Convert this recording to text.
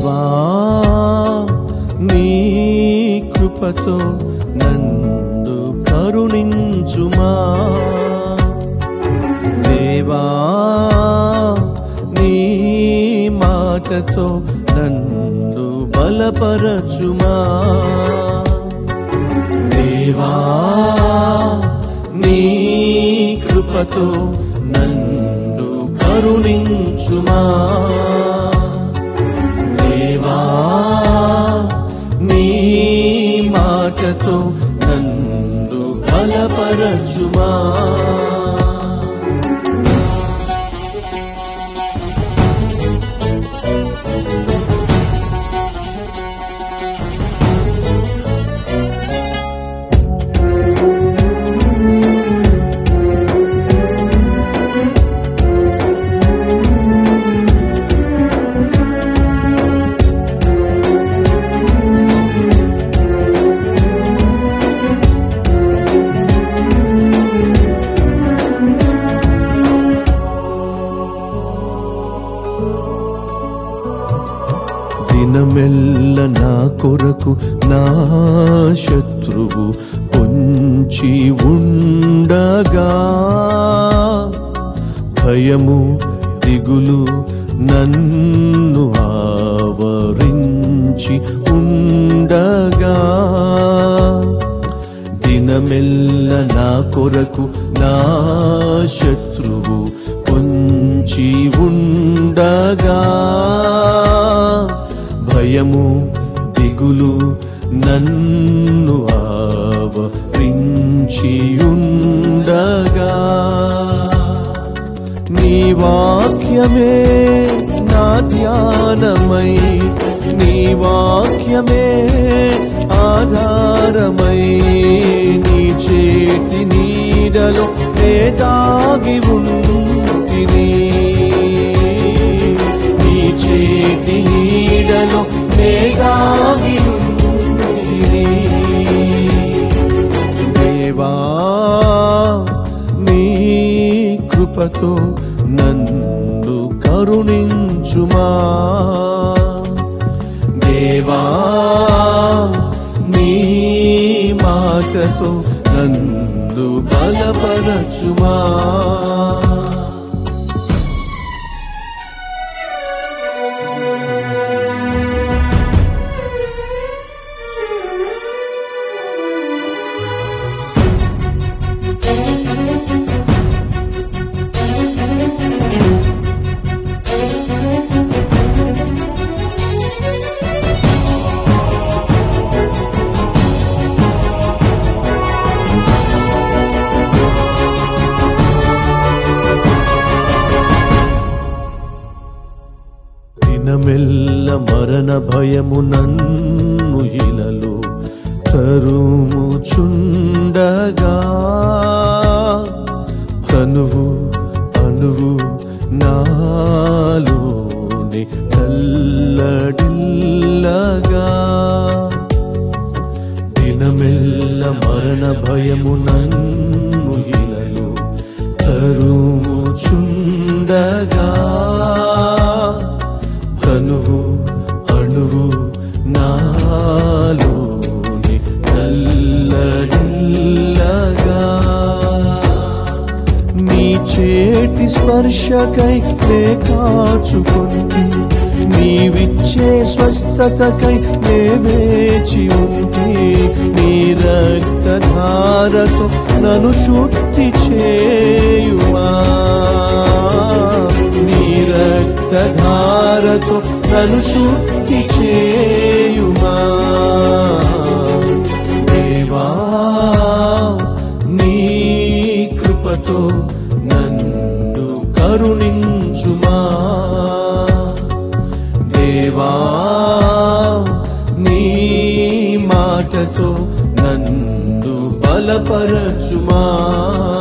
దేవా నీ కృపతో నన్ను కరుణించుమా. దేవా నీ మాటతో నన్ను బలపరచుమా. దేవా నీ కృపతో నన్ను కరుణించుమా. దేవా నీ మాటతో నన్ను బలపరచుమా. దినమెల్ల నా కొరకు నా శత్రువు పొంచి ఉండగా, భయము దిగులు నన్ను ఆవరించి ఉండగా, దినమెల్ల నా కొరకు నా శత్రువు పొంచి ఉండగా, భయము దిగులు నన్ను ఆవరించి ఉండగా, నీ వాక్యమే నా ధ్యానమై, నీ వాక్యమే ఆధారమై, నీ చేతి నీడలో నే దాగి ఉంటిని, నీ చేతి నీడలో నే దాగి ఉంటిని. దేవా నీ కృపతో నన్ను కరుణించుమా. దేవా నీ మాటతో నన్ను బలపరచుమా. దినమెల్ల మరణ భయము నన్ను ఇలలో తరుముచుండగా, తనువు అణువు నాలోని తల్లడిల్లగా, దినమెల్ల మరణ భయము నన్ను ఇలలో తరుముచుండగా, తనువు అణువు నాలోని తల్లడిల్లగా, నీ చేతి స్పర్శకై నే కాచుకుంటి, నీవిచ్చే స్వస్థతకై నే వేచి ఉంటి, నీ రక్తధారతో నన్ను శుద్ధి చేయుమా. నీ రక్తధారతో నన్ను శుద్ధి చేయుమా. దేవా నీ కృపతో నన్ను కరుణించుమా. దేవా నీ మాటతో నన్ను బలపరచుమా.